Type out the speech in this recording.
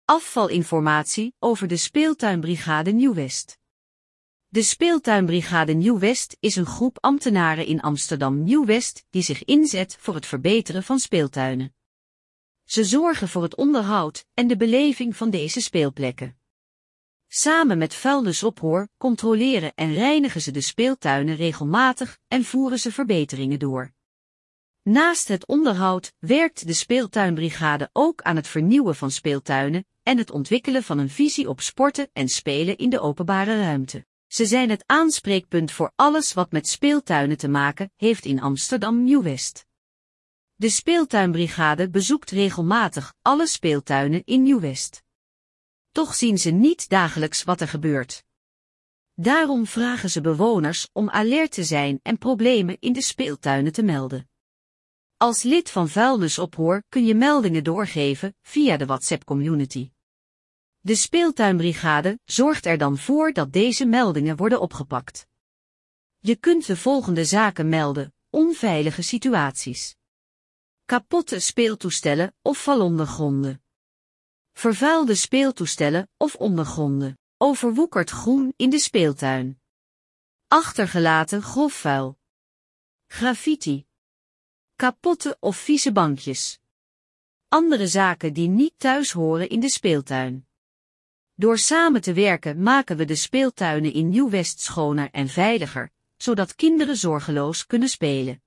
Afvalinformatie over de speeltuinbrigade Nieuw-West. De speeltuinbrigade Nieuw-West is een groep ambtenaren in Amsterdam Nieuw-West die zich inzet voor het verbeteren van speeltuinen. Ze zorgen voor het onderhoud en de beleving van deze speelplekken. Samen met vuilnisophoor controleren en reinigen ze de speeltuinen regelmatig en voeren ze verbeteringen door. Naast het onderhoud werkt de speeltuinbrigade ook aan het vernieuwen van speeltuinen en het ontwikkelen van een visie op sporten en spelen in de openbare ruimte. Ze zijn het aanspreekpunt voor alles wat met speeltuinen te maken heeft in Amsterdam Nieuw-West. De speeltuinbrigade bezoekt regelmatig alle speeltuinen in Nieuw-West. Toch zien ze niet dagelijks wat er gebeurt. Daarom vragen ze bewoners om alert te zijn en problemen in de speeltuinen te melden. Als lid van vuilnisophoor kun je meldingen doorgeven via de WhatsApp-community. De speeltuinbrigade zorgt er dan voor dat deze meldingen worden opgepakt. Je kunt de volgende zaken melden: onveilige situaties, kapotte speeltoestellen of valondergronden, vervuilde speeltoestellen of ondergronden, overwoekerd groen in de speeltuin, achtergelaten grof vuil, graffiti, kapotte of vieze bankjes. Andere zaken die niet thuis horen in de speeltuin. Door samen te werken maken we de speeltuinen in Nieuw-West schoner en veiliger, zodat kinderen zorgeloos kunnen spelen.